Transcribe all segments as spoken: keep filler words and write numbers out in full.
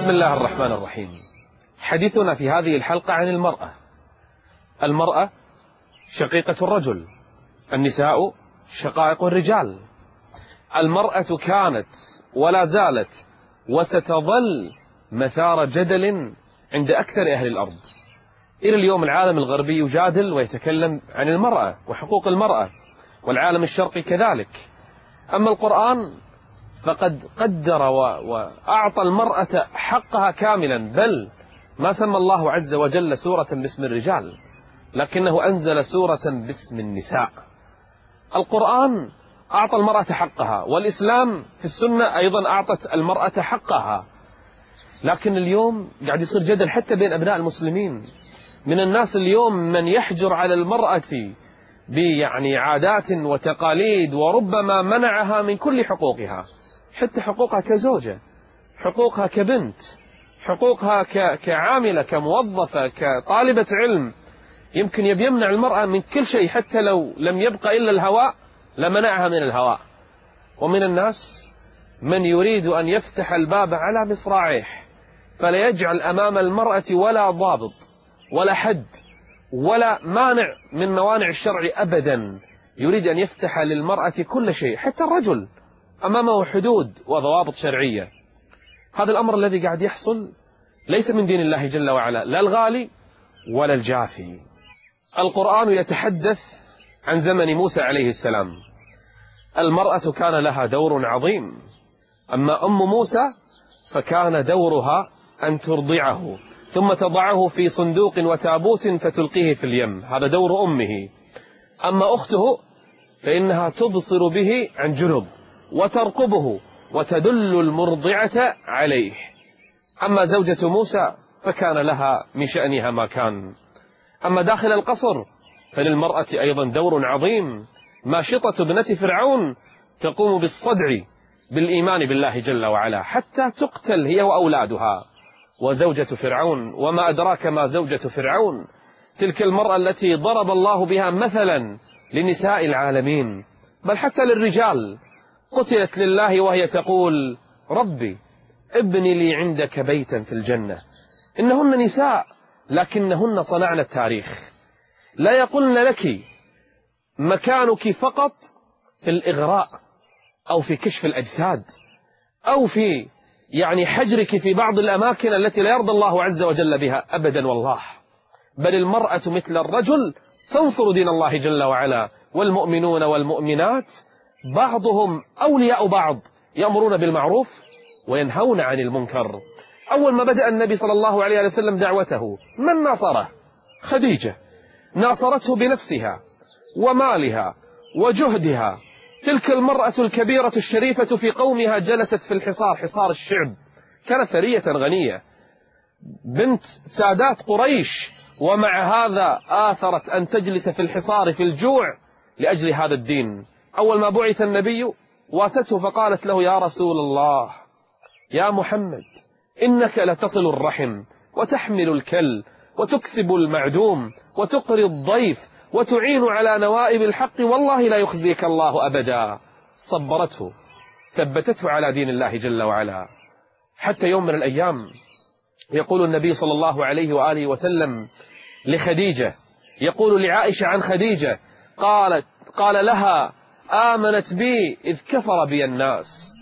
بسم الله الرحمن الرحيم. حديثنا في هذه الحلقة عن المرأة. المرأة شقيقة الرجل، النساء شقائق الرجال. المرأة كانت ولا زالت وستظل مثار جدل عند أكثر أهل الأرض. إلى اليوم العالم الغربي يجادل ويتكلم عن المرأة وحقوق المرأة، والعالم الشرقي كذلك. أما القرآن فقد قدر وأعطى المرأة حقها كاملا، بل ما سمى الله عز وجل سورة باسم الرجال، لكنه أنزل سورة باسم النساء. القرآن أعطى المرأة حقها، والإسلام في السنة أيضا أعطت المرأة حقها. لكن اليوم قاعد يصير جدل حتى بين أبناء المسلمين. من الناس اليوم من يحجر على المرأة بيعني عادات وتقاليد، وربما منعها من كل حقوقها، حتى حقوقها كزوجة، حقوقها كبنت، حقوقها كعاملة، كموظفة، كطالبة علم. يمكن يبي يمنع المرأة من كل شيء، حتى لو لم يبقى إلا الهواء لمنعها من الهواء. ومن الناس من يريد أن يفتح الباب على مصراعيه، فلا يجعل أمام المرأة ولا ضابط ولا حد ولا مانع من موانع الشرع أبدا. يريد أن يفتح للمرأة كل شيء، حتى الرجل أمامه حدود وضوابط شرعية. هذا الأمر الذي قاعد يحصل ليس من دين الله جل وعلا، لا الغالي ولا الجافي. القرآن يتحدث عن زمن موسى عليه السلام. المرأة كان لها دور عظيم. أما أم موسى فكان دورها أن ترضعه ثم تضعه في صندوق وتابوت فتلقيه في اليم، هذا دور أمه. أما أخته فإنها تبصر به عن جنب وترقبه وتدل المرضعة عليه. أما زوجة موسى فكان لها من شأنها ما كان. أما داخل القصر فللمرأة أيضا دور عظيم. ماشطة ابنة فرعون تقوم بالصدع بالإيمان بالله جل وعلا حتى تقتل هي وأولادها. وزوجة فرعون، وما أدراك ما زوجة فرعون، تلك المرأة التي ضرب الله بها مثلا لنساء العالمين، بل حتى للرجال. قتلت لله وهي تقول: ربي ابن لي عندك بيتا في الجنة. إنهن نساء لكنهن صنعن التاريخ. لا يقولن لك مكانك فقط في الإغراء أو في كشف الأجساد أو في يعني حجرك في بعض الأماكن التي لا يرضى الله عز وجل بها أبدا والله، بل المرأة مثل الرجل تنصر دين الله جل وعلا. والمؤمنون والمؤمنات بعضهم أولياء بعض، يأمرون بالمعروف وينهون عن المنكر. أول ما بدأ النبي صلى الله عليه وسلم دعوته من ناصره؟ خديجة، ناصرته بنفسها ومالها وجهدها. تلك المرأة الكبيرة الشريفة في قومها جلست في الحصار، حصار الشعب، كانت ثرية غنية بنت سادات قريش، ومع هذا آثرت أن تجلس في الحصار في الجوع لأجل هذا الدين. أول ما بعث النبي واسته فقالت له: يا رسول الله، يا محمد، إنك لتصل الرحم وتحمل الكل وتكسب المعدوم وتقري الضيف وتعين على نوائب الحق، والله لا يخزيك الله أبدا. صبرته، ثبتته على دين الله جل وعلا. حتى يوم من الأيام يقول النبي صلى الله عليه وآله وسلم لخديجة، يقول لعائشة عن خديجة، قالت قال لها: آمنت بي إذ كفر بي الناس،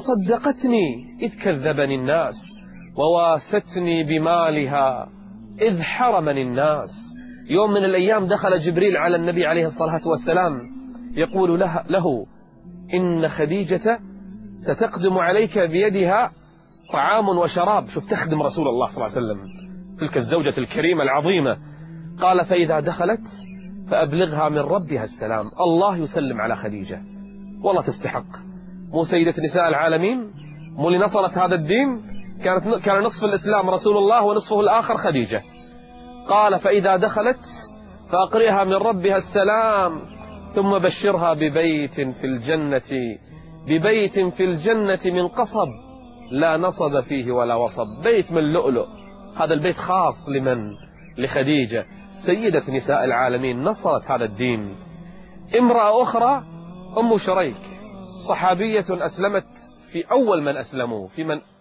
وصدقتني إذ كذبني الناس، وواستني بمالها إذ حرمني الناس. يوم من الأيام دخل جبريل على النبي عليه الصلاة والسلام يقول له, له إن خديجة ستقدم عليك بيدها طعام وشراب. شوف، تخدم رسول الله صلى الله عليه وسلم، تلك الزوجة الكريمة العظيمة. قال: فإذا دخلت فأبلغها من ربها السلام. الله يسلم على خديجة، والله تستحق. مو سيدة نساء العالمين، مو اللي نصرت هذا الدين؟ كانت كان نصف الإسلام رسول الله ونصفه الآخر خديجة. قال: فإذا دخلت فأقرئها من ربها السلام، ثم بشرها ببيت في الجنة ببيت في الجنة من قصب لا نصب فيه ولا وصب، بيت من لؤلؤ. هذا البيت خاص لمن؟ لخديجة سيدة نساء العالمين، نصرت هذا الدين. امرأة أخرى أم شريك، صحابية أسلمت في أول من أسلموا، في من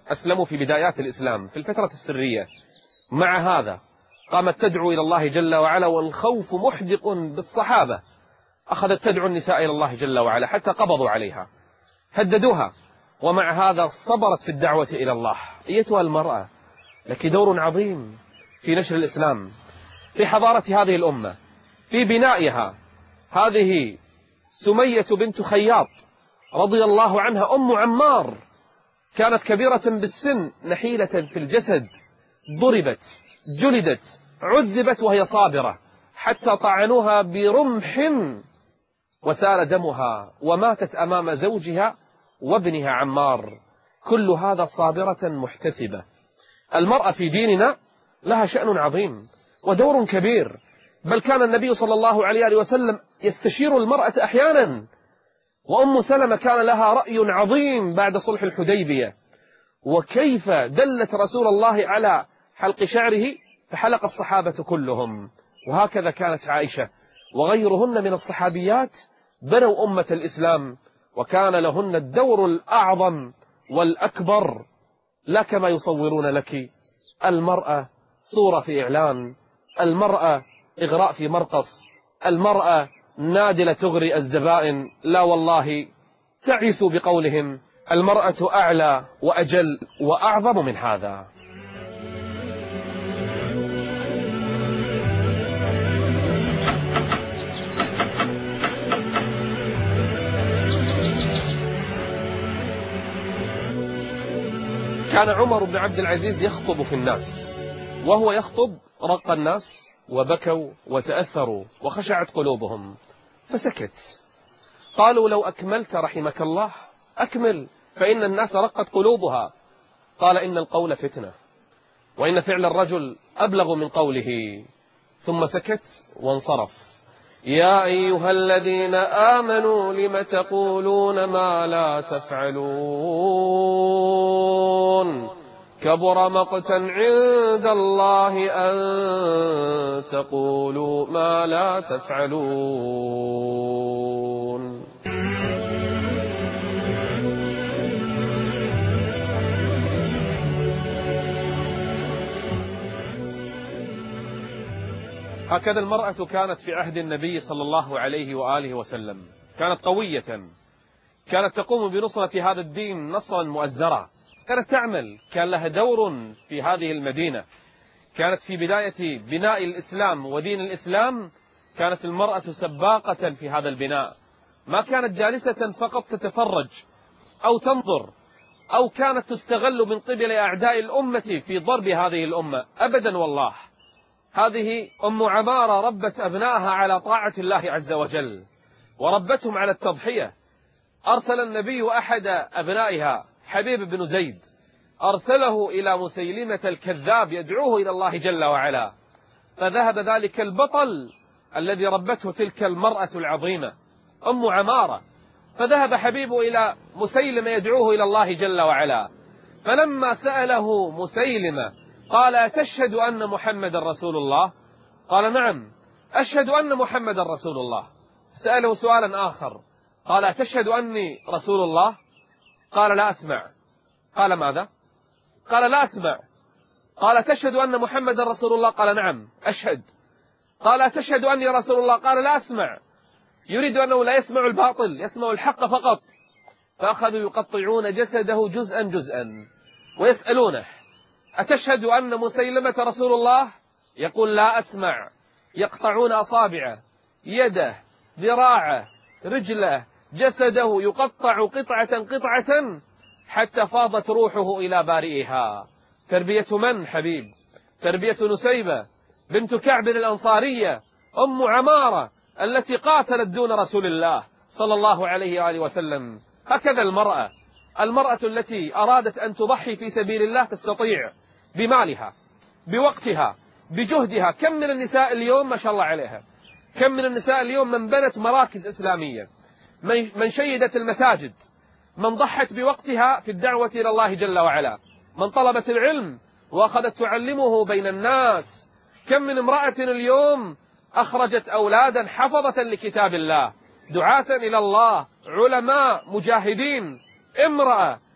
أسلموا في بدايات الإسلام في الفترة السرية، مع هذا قامت تدعو إلى الله جل وعلا، والخوف محدق بالصحابة. أخذت تدعو النساء إلى الله جل وعلا حتى قبضوا عليها، هددوها، ومع هذا صبرت في الدعوة إلى الله. أيتها المرأة، لك دور عظيم في نشر الإسلام، في حضارة هذه الأمة، في بنائها. هذه سمية بنت خياط رضي الله عنها، أم عمار، كانت كبيرة بالسن، نحيلة في الجسد، ضربت، جلدت، عذبت وهي صابرة، حتى طعنوها برمح وسال دمها، وماتت أمام زوجها وابنها عمار. كل هذا صابرة محتسبة. المرأة في ديننا لها شأن عظيم ودور كبير، بل كان النبي صلى الله عليه وسلم يستشير المرأة أحيانا، وأم سلمة كان لها رأي عظيم بعد صلح الحديبية، وكيف دلت رسول الله على حلق شعره فحلق الصحابة كلهم. وهكذا كانت عائشة وغيرهن من الصحابيات بنوا أمة الإسلام، وكان لهن الدور الأعظم والأكبر، لا كما يصورون لك المرأة صورة في إعلان، المرأة إغراء في مرقص، المرأة نادلة تغري الزبائن. لا والله، تعيسوا بقولهم المرأة أعلى وأجل وأعظم من هذا. كان عمر بن عبد العزيز يخطب في الناس، وهو يخطب رق الناس وبكوا وتأثروا وخشعت قلوبهم، فسكت. قالوا لو أكملت رحمك الله، أكمل، فإن الناس رقت قلوبها. قال إن القول فتنة، وإن فعل الرجل أبلغ من قوله. ثم سكت وانصرف. يا أيها الذين آمنوا لم تقولون ما لا تفعلون، كبر مقتا عند الله أن تقولوا ما لا تفعلون. هكذا المرأة كانت في عهد النبي صلى الله عليه وآله وسلم، كانت قوية، كانت تقوم بنصرة هذا الدين نصرا مؤزرا، كانت تعمل، كان لها دور في هذه المدينة. كانت في بداية بناء الإسلام ودين الإسلام، كانت المرأة سباقة في هذا البناء، ما كانت جالسة فقط تتفرج أو تنظر، أو كانت تستغل من قبل أعداء الأمة في ضرب هذه الأمة، أبدا والله. هذه أم عمارة ربت أبنائها على طاعة الله عز وجل، وربتهم على التضحية. أرسل النبي أحد أبنائها حبيب بن زيد، أرسله إلى مسيلمة الكذاب يدعوه إلى الله جل وعلا، فذهب ذلك البطل الذي ربته تلك المرأة العظيمة أم عمارة، فذهب حبيب إلى مسيلمة يدعوه إلى الله جل وعلا. فلما سأله مسيلمة قال أتشهد أن محمد رسول الله؟ قال نعم أشهد أن محمد رسول الله. سأله سؤالا آخر، قال أتشهد أني رسول الله؟ قال لا أسمع. قال ماذا؟ قال لا أسمع. قال تشهد أن محمد رسول الله؟ قال نعم أشهد. قال أتشهد أني رسول الله؟ قال لا أسمع. يريد أنه لا يسمع الباطل، يسمع الحق فقط. فأخذوا يقطعون جسده جزءا جزءا ويسألونه أتشهد أن مسيلمة رسول الله؟ يقول لا أسمع. يقطعون أصابعه، يده، ذراعه، رجله، جسده، يقطع قطعة قطعة حتى فاضت روحه إلى بارئها. تربية من حبيب؟ تربية نسيبة بنت كعب الأنصارية أم عمارة التي قاتلت دون رسول الله صلى الله عليه وآله وسلم. هكذا المرأة، المرأة التي أرادت أن تضحي في سبيل الله تستطيع بمالها، بوقتها، بجهدها. كم من النساء اليوم ما شاء الله عليها، كم من النساء اليوم من بنت مراكز إسلامية، من شيدت المساجد، من ضحت بوقتها في الدعوة إلى الله جل وعلا، من طلبت العلم وأخذت تعلمه بين الناس. كم من امرأة اليوم أخرجت أولادا حفظة لكتاب الله، دعاة إلى الله، علماء، مجاهدين. امرأة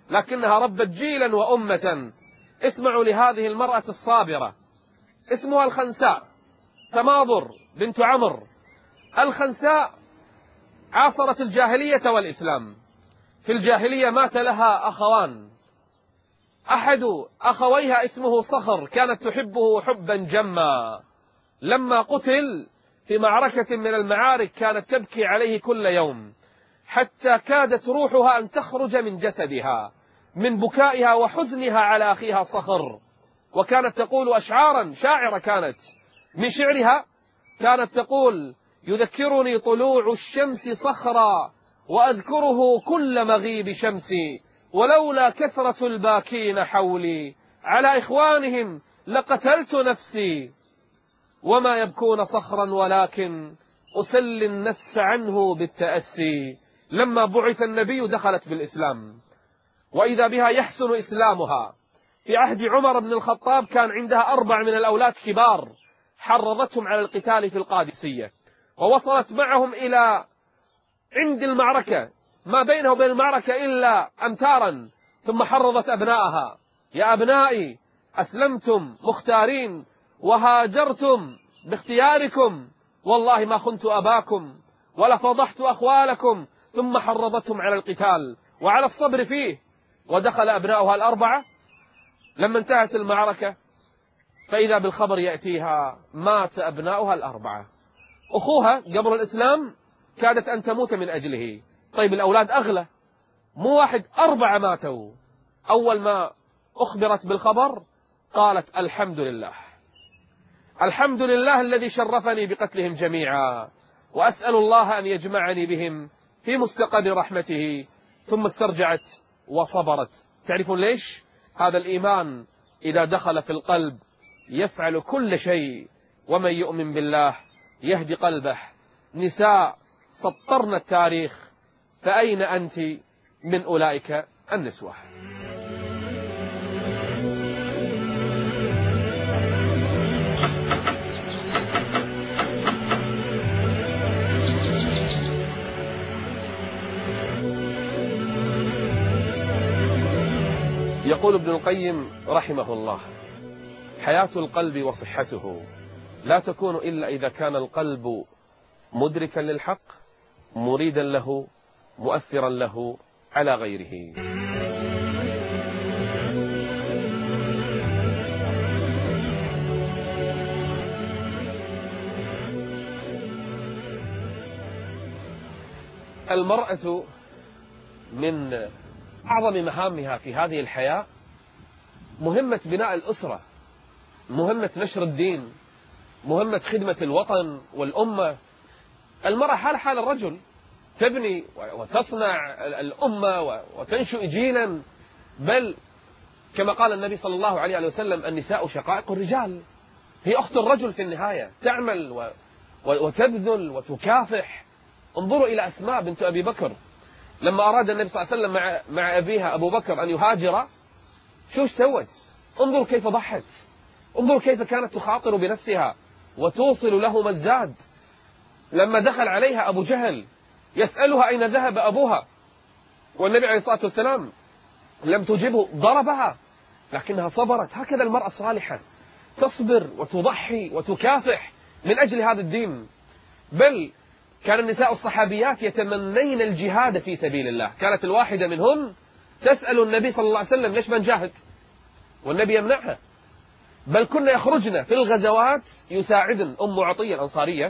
لكنها ربت جيلا وأمة. اسمعوا لهذه المرأة الصابرة، اسمها الخنساء تماضر بنت عمرو. الخنساء عاصرت الجاهلية والإسلام. في الجاهلية مات لها أخوان، أحد أخويها اسمه صخر، كانت تحبه حبا جما. لما قتل في معركة من المعارك كانت تبكي عليه كل يوم، حتى كادت روحها أن تخرج من جسدها من بكائها وحزنها على أخيها صخر. وكانت تقول أشعارا، شاعرة كانت، من شعرها كانت تقول: يذكرني طلوع الشمس صخرا وأذكره كل مغيب شمسي، ولولا كثرة الباكين حولي على إخوانهم لقتلت نفسي، وما يبكون صخرا ولكن أسلي النفس عنه بالتأسي. لما بعث النبي دخلت بالإسلام، وإذا بها يحسن إسلامها. في عهد عمر بن الخطاب كان عندها أربع من الأولاد كبار، حرضتهم على القتال في القادسية، ووصلت معهم إلى عند المعركة، ما بينه وبين المعركة إلا أمتارا، ثم حرضت أبنائها: يا أبنائي، أسلمتم مختارين وهاجرتم باختياركم، والله ما خنت أباكم ولا فضحت أخوالكم. ثم حرضتهم على القتال وعلى الصبر فيه. ودخل أبنائها الأربعة. لما انتهت المعركة فإذا بالخبر يأتيها: مات أبنائها الأربعة. أخوها قبل الإسلام كادت أن تموت من أجله. طيب الأولاد أغلى، مو واحد، أربعة ماتوا. أول ما أخبرت بالخبر قالت: الحمد لله، الحمد لله الذي شرفني بقتلهم جميعا، وأسأل الله أن يجمعني بهم في مستقر رحمته. ثم استرجعت وصبرت. تعرفون ليش؟ هذا الإيمان إذا دخل في القلب يفعل كل شيء، ومن يؤمن بالله يهدي قلبه. نساء سطرن التاريخ، فأين أنت من أولئك النسوة؟ يقول ابن القيم رحمه الله: حياة القلب وصحته لا تكون إلا إذا كان القلب مدركا للحق، مريدا له، مؤثرا له على غيره. المرأة من أعظم مهامها في هذه الحياة مهمة بناء الأسرة، مهمة نشر الدين، مهمة خدمة الوطن والأمة. المرأة حال حال الرجل، تبني وتصنع الأمة وتنشئ جيلا. بل كما قال النبي صلى الله عليه وسلم: النساء شقائق الرجال. هي أخت الرجل في النهاية، تعمل وتبذل وتكافح. انظروا إلى أسماء بنت أبي بكر، لما أراد النبي صلى الله عليه وسلم مع, مع أبيها أبو بكر أن يهاجر، شو سوت؟ انظروا كيف ضحت، انظروا كيف كانت تخاطر بنفسها وتوصل له مزاد. لما دخل عليها أبو جهل يسألها أين ذهب أبوها، والنبي عليه الصلاة والسلام لم تجبه، ضربها، لكنها صبرت. هكذا المرأة الصالحة، تصبر وتضحي وتكافح من أجل هذا الدين. بل كان النساء الصحابيات يتمنين الجهاد في سبيل الله. كانت الواحدة منهن تسأل النبي صلى الله عليه وسلم: ليش ما نجاهد؟ والنبي يمنعها. بل كنا يخرجن في الغزوات يساعدن. أم عطية الأنصارية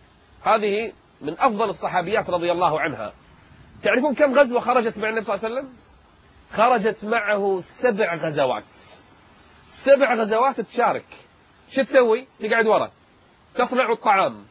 هذه من أفضل الصحابيات رضي الله عنها. تعرفون كم غزوة خرجت مع النبي صلى الله عليه وسلم؟ خرجت معه سبع غزوات. سبع غزوات تشارك. شو تسوي؟ تقعد ورا، تصنع الطعام،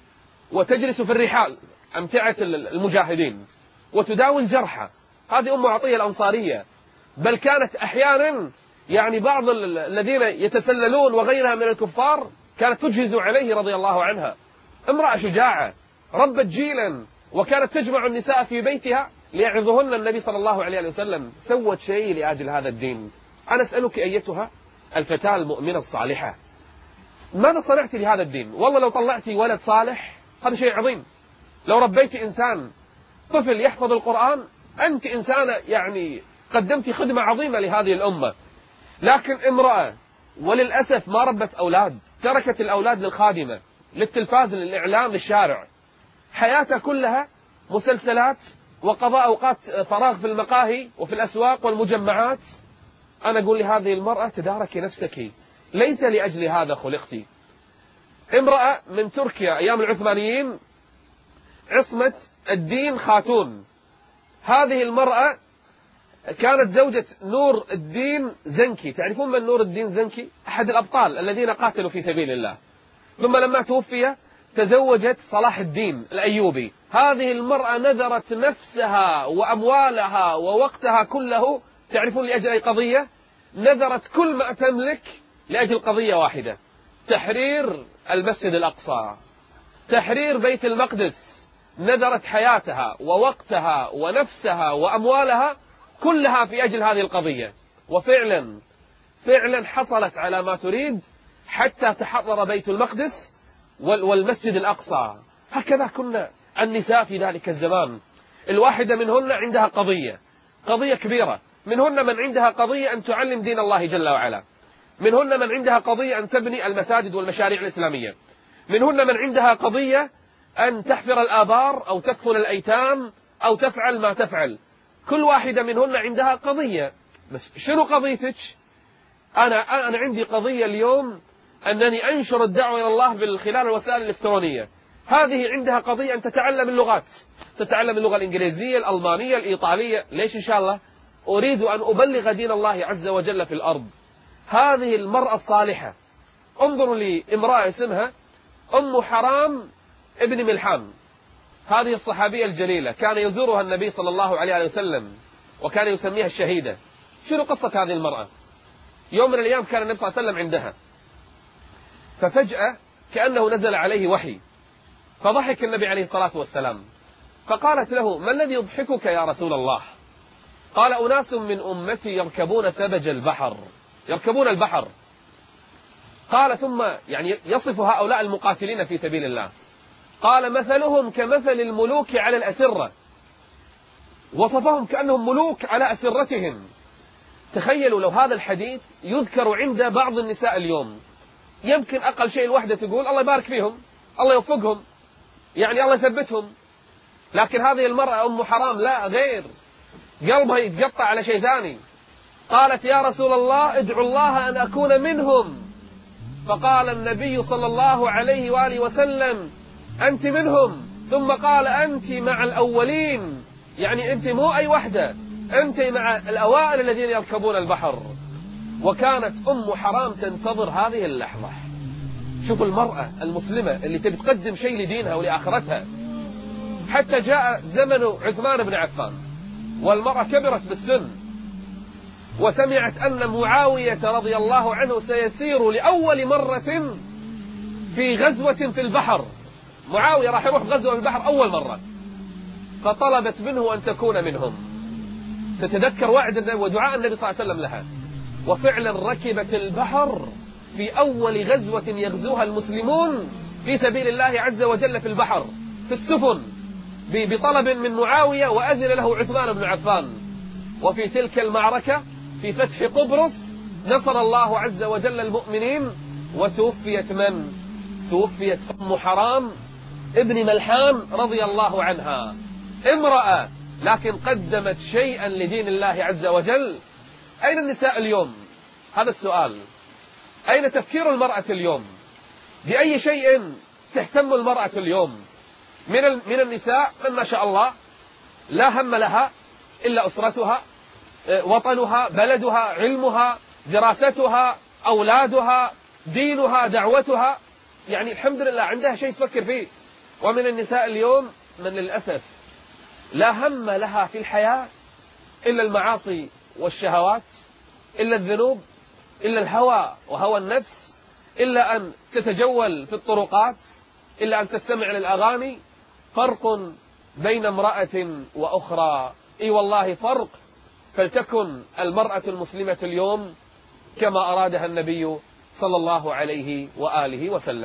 وتجلس في الرحال أمتعة المجاهدين، وتداوي الجرحى. هذه أم عطية الأنصارية. بل كانت أحيانا يعني بعض الذين يتسللون وغيرها من الكفار كانت تجهز عليه رضي الله عنها. امرأة شجاعة، ربت جيلا، وكانت تجمع النساء في بيتها ليعظهن النبي صلى الله عليه وسلم. سوت شيء لأجل هذا الدين. أنا أسألك أيتها الفتاة المؤمنة الصالحة، ماذا صنعت لهذا الدين؟ والله لو طلعتي ولد صالح هذا شيء عظيم. لو ربيت إنسان طفل يحفظ القرآن، أنت إنسانة يعني قدمت خدمة عظيمة لهذه الأمة. لكن امرأة وللأسف ما ربت أولاد، تركت الأولاد للخادمة، للتلفاز، للإعلام، للشارع، حياتها كلها مسلسلات وقضاء أوقات فراغ في المقاهي وفي الأسواق والمجمعات. أنا أقول لهذه المرأة تداركي نفسك، ليس لأجل هذا خلقتي. امرأة من تركيا أيام العثمانيين، عصمة الدين خاتون. هذه المرأة كانت زوجة نور الدين زنكي. تعرفون من نور الدين زنكي؟ أحد الأبطال الذين قاتلوا في سبيل الله. ثم لما توفي تزوجت صلاح الدين الأيوبي. هذه المرأة نذرت نفسها وأموالها ووقتها كله، تعرفون لأجل أي قضية؟ نذرت كل ما تملك لأجل قضية واحدة: تحرير المسجد الأقصى، تحرير بيت المقدس. نذرت حياتها ووقتها ونفسها وأموالها كلها في أجل هذه القضية، وفعلا فعلا حصلت على ما تريد حتى تحرر بيت المقدس والمسجد الأقصى. هكذا كنا النساء في ذلك الزمان. الواحدة منهن عندها قضية، قضية كبيرة. منهن من عندها قضية أن تعلم دين الله جل وعلا، منهن من عندها قضية أن تبني المساجد والمشاريع الإسلامية، منهن من عندها قضية أن تحفر الآبار أو تكفل الأيتام أو تفعل ما تفعل. كل واحدة منهن عندها قضية. بس شنو قضيتك؟ أنا أنا عندي قضية اليوم أنني أنشر الدعوة إلى الله من خلال الوسائل الإلكترونية. هذه عندها قضية أن تتعلم اللغات، تتعلم اللغة الإنجليزية، الألمانية، الإيطالية. ليش؟ إن شاء الله أريد أن أبلغ دين الله عز وجل في الأرض. هذه المرأة الصالحة، انظروا لي امرأة اسمها أم حرام ابن ملحان. هذه الصحابية الجليلة كان يزورها النبي صلى الله عليه وسلم وكان يسميها الشهيدة. شنو قصة هذه المرأة؟ يوم من الأيام كان النبي صلى الله عليه وسلم عندها، ففجأة كأنه نزل عليه وحي، فضحك النبي عليه الصلاة والسلام، فقالت له: ما الذي يضحكك يا رسول الله؟ قال: أناس من أمتي يركبون ثبج البحر، يركبون البحر. قال: ثم يعني يصف هؤلاء المقاتلين في سبيل الله، قال: مثلهم كمثل الملوك على الأسرة. وصفهم كأنهم ملوك على أسرتهم. تخيلوا لو هذا الحديث يذكر عند بعض النساء اليوم، يمكن أقل شيء الوحدة تقول: الله يبارك فيهم، الله يوفقهم، يعني الله يثبتهم. لكن هذه المرأة أم حرام لا غير، قلبها يتقطع على شيء ثاني. قالت: يا رسول الله ادعو الله أن أكون منهم. فقال النبي صلى الله عليه وآله وسلم: أنت منهم. ثم قال: أنت مع الأولين، يعني أنت مو أي وحدة، أنت مع الأوائل الذين يركبون البحر. وكانت أم حرام تنتظر هذه اللحظة. شوفوا المرأة المسلمة اللي تبي تقدم شيء لدينها ولآخرتها. حتى جاء زمن عثمان بن عفان والمرأة كبرت بالسن، وسمعت أن معاوية رضي الله عنه سيسير لأول مرة في غزوة في البحر. معاوية راح يروح غزوة في البحر أول مرة، فطلبت منه أن تكون منهم. تتذكر وعد ودعاء النبي صلى الله عليه وسلم لها، وفعلا ركبت البحر في أول غزوة يغزوها المسلمون في سبيل الله عز وجل في البحر، في السفن، بطلب من معاوية وأذن له عثمان بن عفان. وفي تلك المعركة في فتح قبرص نصر الله عز وجل المؤمنين، وتوفيت من؟ توفيت أم حرام ابن ملحان رضي الله عنها. امرأة لكن قدمت شيئا لدين الله عز وجل. أين النساء اليوم؟ هذا السؤال. أين تفكير المرأة اليوم؟ بأي شيء تهتم المرأة اليوم؟ من من النساء من ما شاء الله لا هم لها إلا أسرتها، وطنها، بلدها، علمها، دراستها، أولادها، دينها، دعوتها، يعني الحمد لله عندها شيء تفكر فيه. ومن النساء اليوم من للأسف لا هم لها في الحياة إلا المعاصي والشهوات، إلا الذنوب، إلا الهوى وهوى النفس، إلا أن تتجول في الطرقات، إلا أن تستمع للأغاني. فرق بين امرأة وأخرى، إي والله فرق. فلتكن المرأة المسلمة اليوم كما أرادها النبي صلى الله عليه وآله وسلم.